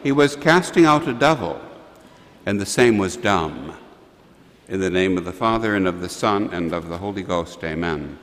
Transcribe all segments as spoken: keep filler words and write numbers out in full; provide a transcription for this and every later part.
he was casting out a devil, and the same was dumb. In the name of the Father, and of the Son, and of the Holy Ghost, amen.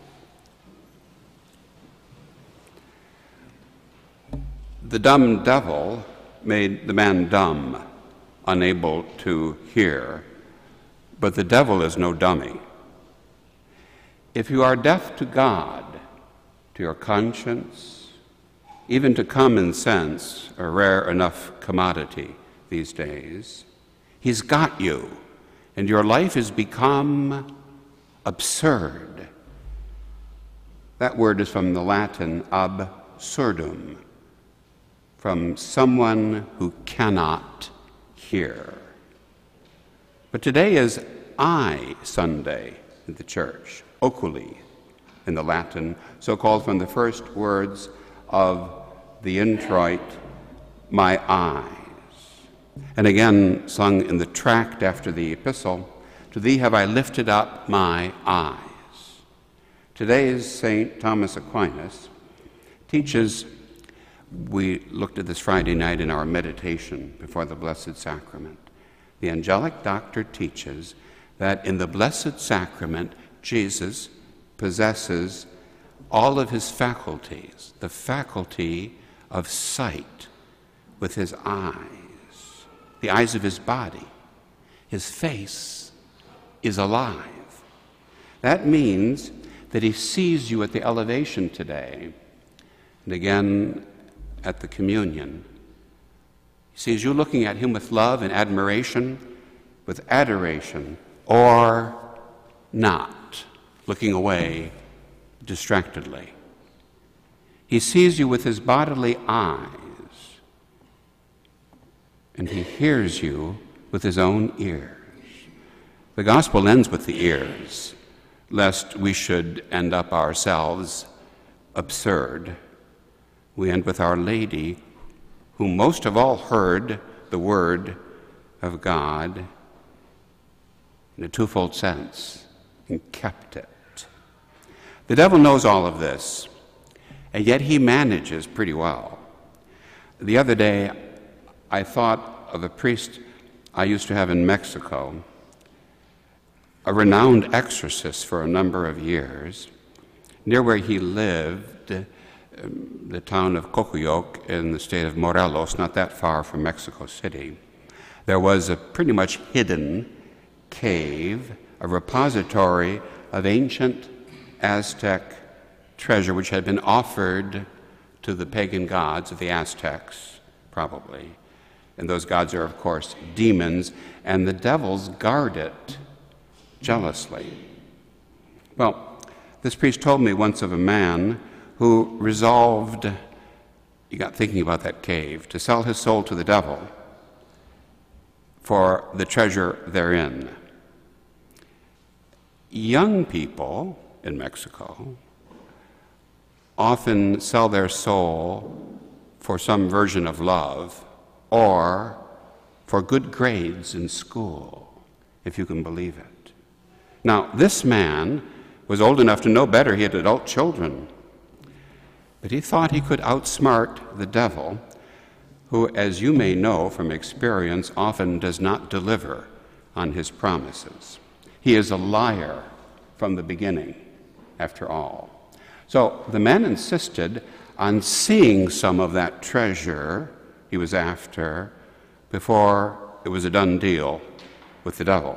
The dumb devil made the man dumb, unable to hear, but the devil is no dummy. If you are deaf to God, to your conscience, even to common sense, a rare enough commodity these days, he's got you, and your life has become absurd. That word is from the Latin absurdum, from someone who cannot hear. But today is Eye Sunday in the church, oculi in the Latin, so called from the first words of the introit, my eyes. And again sung in the tract after the epistle, to thee have I lifted up my eyes. Today's Saint Thomas Aquinas teaches, we looked at this Friday night in our meditation before the Blessed Sacrament. The angelic doctor teaches that in the Blessed Sacrament, Jesus possesses all of his faculties, the faculty of sight with his eyes, the eyes of his body. His face is alive. That means that he sees you at the elevation today, and again at the communion. He sees you looking at him with love and admiration, with adoration, or not, looking away distractedly. He sees you with his bodily eyes, and he hears you with his own ears. The gospel ends with the ears, lest we should end up ourselves absurd. We end with Our Lady, who most of all heard the word of God in a twofold sense and kept it. The devil knows all of this, and yet he manages pretty well. The other day, I thought of a priest I used to have in Mexico, a renowned exorcist for a number of years. Near where he lived, um, the town of Cocoyoc in the state of Morelos, not that far from Mexico City, there was a pretty much hidden cave, a repository of ancient Aztec treasure which had been offered to the pagan gods of the Aztecs, probably. And those gods are, of course, demons, and the devils guard it jealously. Well, this priest told me once of a man who resolved, he got thinking about that cave, to sell his soul to the devil for the treasure therein. Young people in Mexico often sell their soul for some version of love or for good grades in school, if you can believe it. Now, this man was old enough to know better. He had adult children. But he thought he could outsmart the devil, who, as you may know from experience, often does not deliver on his promises. He is a liar from the beginning, after all. So the man insisted on seeing some of that treasure he was after before it was a done deal with the devil.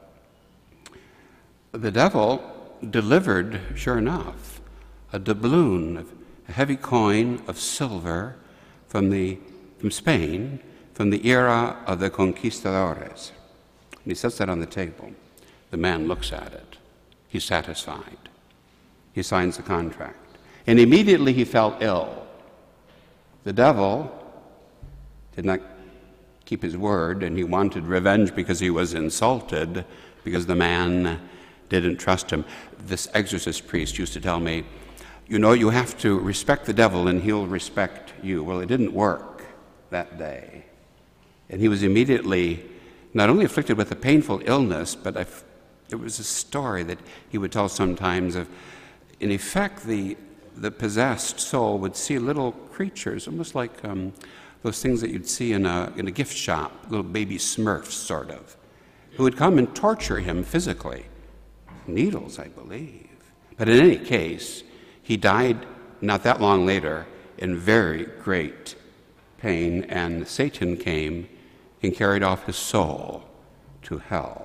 The devil delivered, sure enough, a doubloon, a heavy coin of silver from, the, from Spain, from the era of the conquistadores. And he sets that on the table. The man looks at it. He's satisfied. He signs the contract. And immediately he fell ill. The devil did not keep his word, and he wanted revenge because he was insulted, because the man didn't trust him. This exorcist priest used to tell me, you know, you have to respect the devil and he'll respect you. Well, it didn't work that day. And he was immediately not only afflicted with a painful illness, but I f- it was a story that he would tell sometimes of, in effect, the, the possessed soul would see little creatures, almost like um, those things that you'd see in a, in a gift shop, little baby Smurfs, sort of, who would come and torture him physically. Needles, I believe. But in any case, he died not that long later in very great pain, and Satan came and carried off his soul to hell.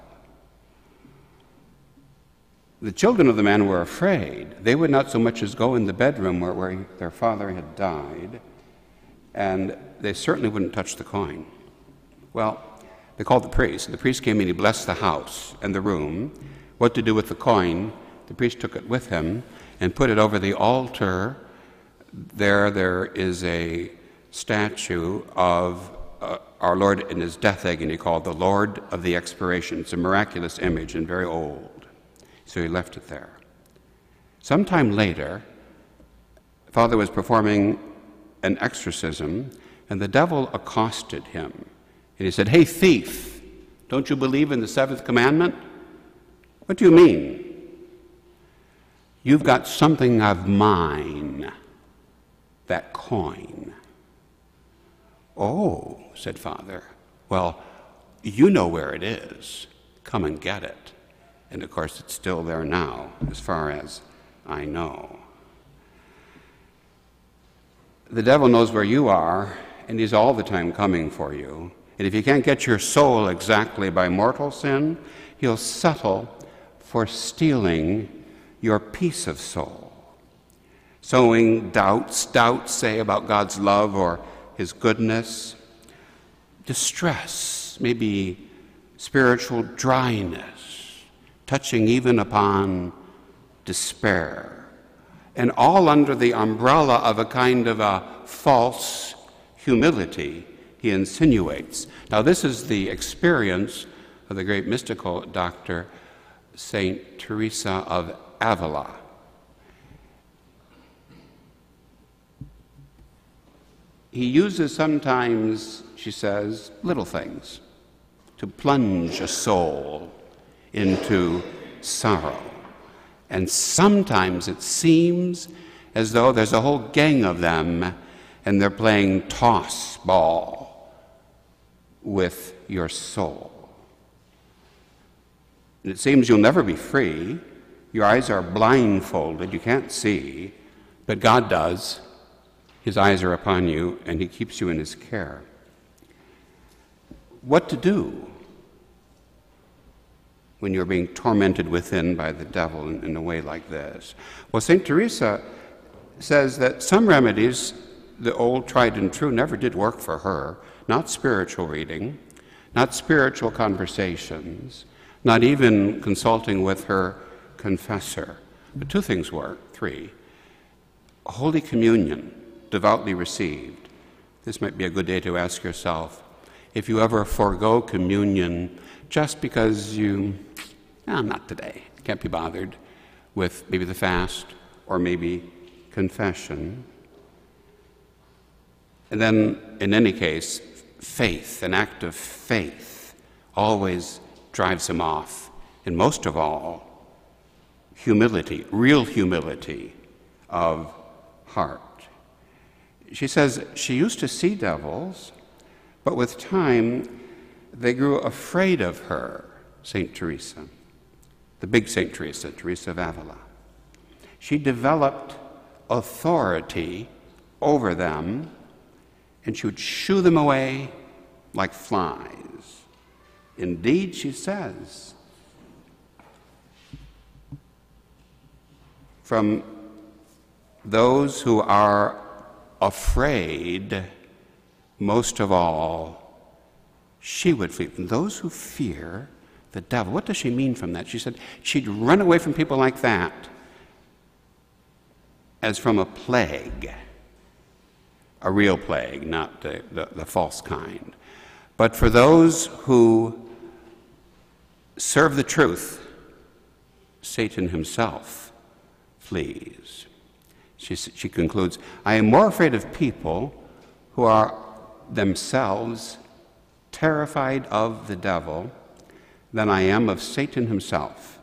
The children of the man were afraid. They would not so much as go in the bedroom where, where their father had died, and they certainly wouldn't touch the coin. Well, they called the priest. The priest came and he blessed the house and the room. What to do with the coin, the priest took it with him and put it over the altar. There, there is a statue of uh, our Lord in his death agony called the Lord of the Expiration. It's a miraculous image and very old. So he left it there. Sometime later, Father was performing an exorcism, and the devil accosted him. And he said, "Hey, thief, don't you believe in the seventh commandment?" "What do you mean?" "You've got something of mine, that coin." "Oh," said Father, "well, you know where it is. Come and get it." And of course, it's still there now, as far as I know. The devil knows where you are, and he's all the time coming for you. And if you can't get your soul exactly by mortal sin, he'll settle for stealing your peace of soul. Sowing doubts, doubts, say, about God's love or his goodness. Distress, maybe spiritual dryness, touching even upon despair, and all under the umbrella of a kind of a false humility he insinuates. Now, this is the experience of the great mystical doctor, Saint Teresa of Avila. He uses sometimes, she says, little things to plunge a soul into sorrow. And sometimes it seems as though there's a whole gang of them and they're playing toss ball with your soul. And it seems you'll never be free. Your eyes are blindfolded, you can't see, but God does. His eyes are upon you and he keeps you in his care. What to do when you're being tormented within by the devil in, in a way like this? Well, Saint Teresa says that some remedies, the old tried and true, never did work for her. Not spiritual reading, not spiritual conversations, not even consulting with her confessor. But two things work, three. Holy Communion, devoutly received. This might be a good day to ask yourself if you ever forego communion just because you, oh, not today, can't be bothered with maybe the fast or maybe confession. And then, in any case, faith, an act of faith, always drives him off. And most of all, humility, real humility of heart. She says she used to see devils, but with time, they grew afraid of her, Saint Teresa, the big Saint Teresa, Teresa of Avila. She developed authority over them, and she would shoo them away like flies. Indeed, she says, from those who are afraid, most of all, she would flee. From those who fear the devil. What does she mean from that? She said she'd run away from people like that as from a plague. A real plague, not the, the, the false kind. But for those who serve the truth, Satan himself flees. She, she concludes, I am more afraid of people who are themselves terrified of the devil than I am of Satan himself,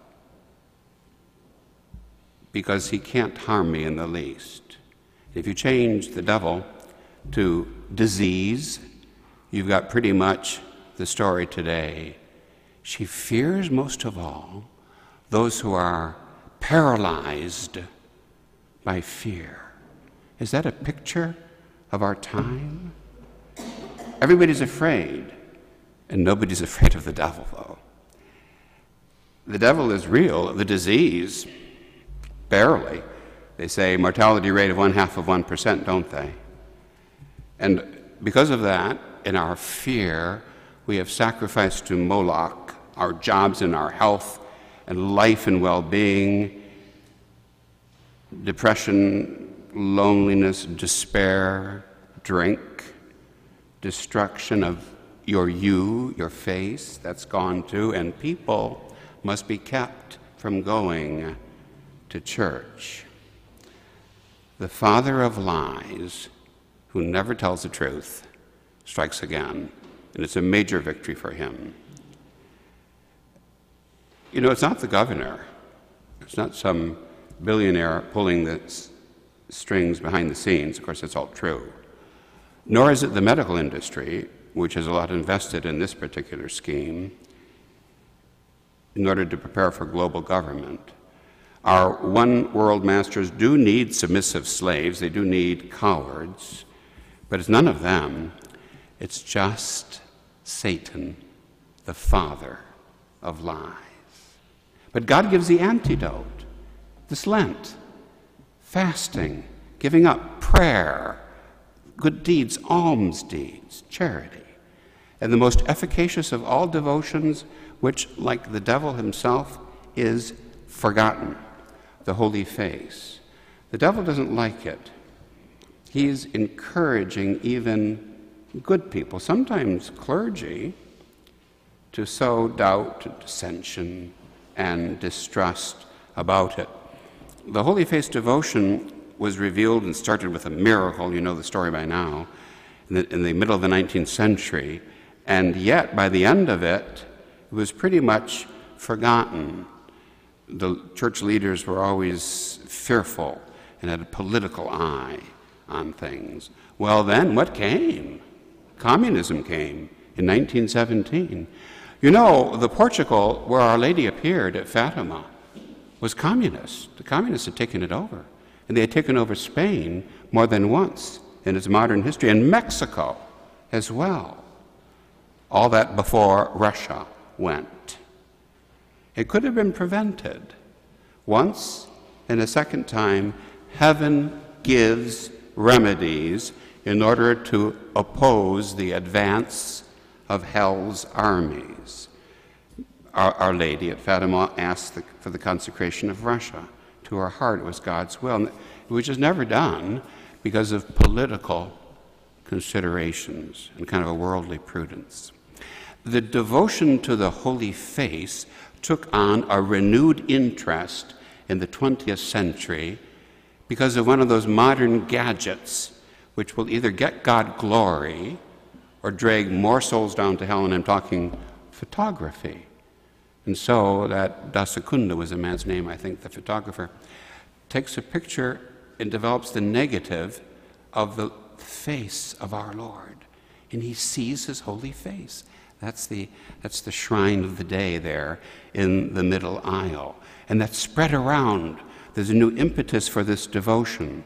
because he can't harm me in the least. If you change the devil to disease, you've got pretty much the story today. She fears most of all those who are paralyzed by fear. Is that a picture of our time? Everybody's afraid, and nobody's afraid of the devil, though. The devil is real. The disease, barely. They say mortality rate of one half of one percent, don't they? And because of that, in our fear, we have sacrificed to Moloch our jobs and our health and life and well-being, depression, loneliness, despair, drink, destruction of your you, your face, that's gone too, and people must be kept from going to church. The father of lies, who never tells the truth, strikes again, and it's a major victory for him. You know, it's not the governor. It's not some billionaire pulling the s- strings behind the scenes. Of course, that's all true. Nor is it the medical industry, which has a lot invested in this particular scheme in order to prepare for global government. Our one world masters do need submissive slaves. They do need cowards. But it's none of them. It's just Satan, the father of lies. But God gives the antidote. This Lent, fasting, giving up, prayer, good deeds, alms deeds, charity. And the most efficacious of all devotions, which, like the devil himself, is forgotten, the holy face. The devil doesn't like it. He's encouraging even good people, sometimes clergy, to sow doubt, dissension, and distrust about it. The Holy Face devotion was revealed and started with a miracle, you know the story by now, in the, in the middle of the nineteenth century, and yet by the end of it, it was pretty much forgotten. The church leaders were always fearful and had a political eye on things. Well then, what came? Communism came in nineteen seventeen. You know, the Portugal where Our Lady appeared at Fatima was communist. The communists had taken it over. And they had taken over Spain more than once in its modern history, and Mexico as well. All that before Russia went. It could have been prevented. Once and a second time, heaven gives remedies in order to oppose the advance of hell's armies. Our, Our Lady at Fatima asked the, for the consecration of Russia. To her heart, it was God's will, which is never done because of political considerations and kind of a worldly prudence. The devotion to the Holy Face took on a renewed interest in the twentieth century because of one of those modern gadgets which will either get God glory or drag more souls down to hell, and I'm talking photography. And so that Da Secunda was a man's name, I think, the photographer, takes a picture and develops the negative of the face of our Lord. And he sees his holy face. That's the, that's the shrine of the day there in the middle aisle. And that's spread around. There's a new impetus for this devotion.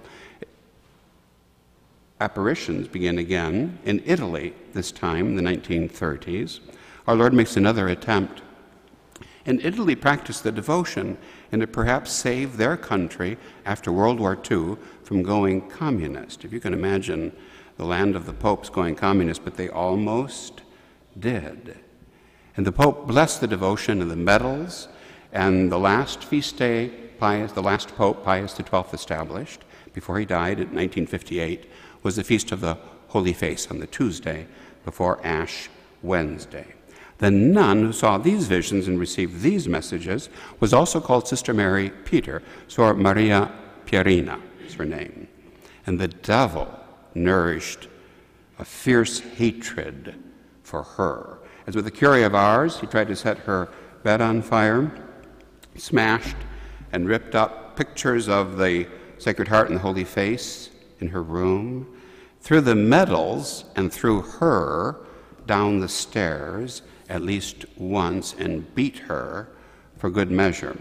Apparitions begin again in Italy this time, in the nineteen thirties. Our Lord makes another attempt. And Italy practiced the devotion, and it perhaps saved their country after World War Two from going communist. If you can imagine the land of the popes going communist, but they almost did. And the Pope blessed the devotion and the medals, and the last feast day Pius, the last Pope, Pius the twelfth, established, before he died in nineteen fifty-eight, was the Feast of the Holy Face on the Tuesday before Ash Wednesday. The nun who saw these visions and received these messages was also called Sister Mary Peter, so Maria Pierina is her name. And the devil nourished a fierce hatred for her. As with a curie of ours, he tried to set her bed on fire, smashed and ripped up pictures of the Sacred Heart and the Holy Face in her room, through the medals and threw her down the stairs at least once and beat her for good measure.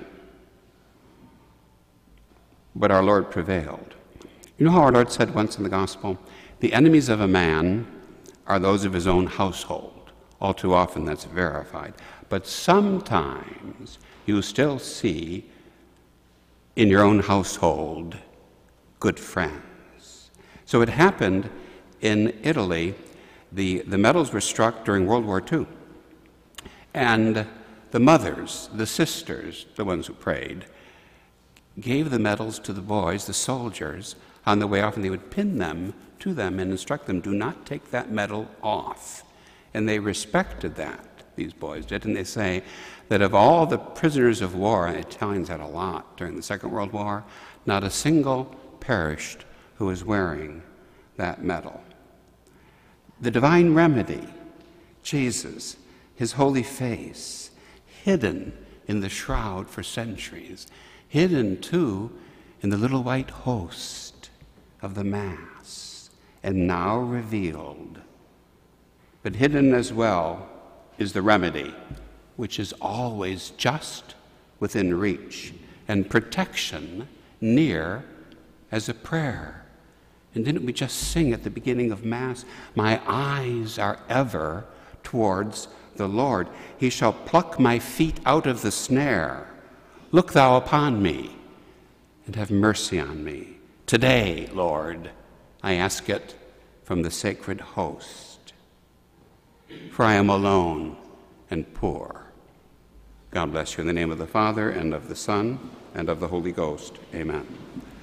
But our Lord prevailed. You know how our Lord said once in the gospel, the enemies of a man are those of his own household. All too often that's verified. But sometimes you still see in your own household good friends. So it happened in Italy. The, the medals were struck during World War Two. And the mothers, the sisters, the ones who prayed, gave the medals to the boys, the soldiers, on the way off, and they would pin them to them and instruct them, do not take that medal off. And they respected that, these boys did, and they say that of all the prisoners of war, and Italians had a lot during the Second World War, not a single perished who was wearing that medal. The divine remedy, Jesus, his holy face, hidden in the shroud for centuries, hidden too in the little white host of the Mass, and now revealed. But hidden as well is the remedy, which is always just within reach, and protection near as a prayer. And didn't we just sing at the beginning of Mass, my eyes are ever towards the Lord. He shall pluck my feet out of the snare. Look thou upon me and have mercy on me. Today, Lord, I ask it from the sacred host. For I am alone and poor. God bless you in the name of the Father, and of the Son, and of the Holy Ghost. Amen.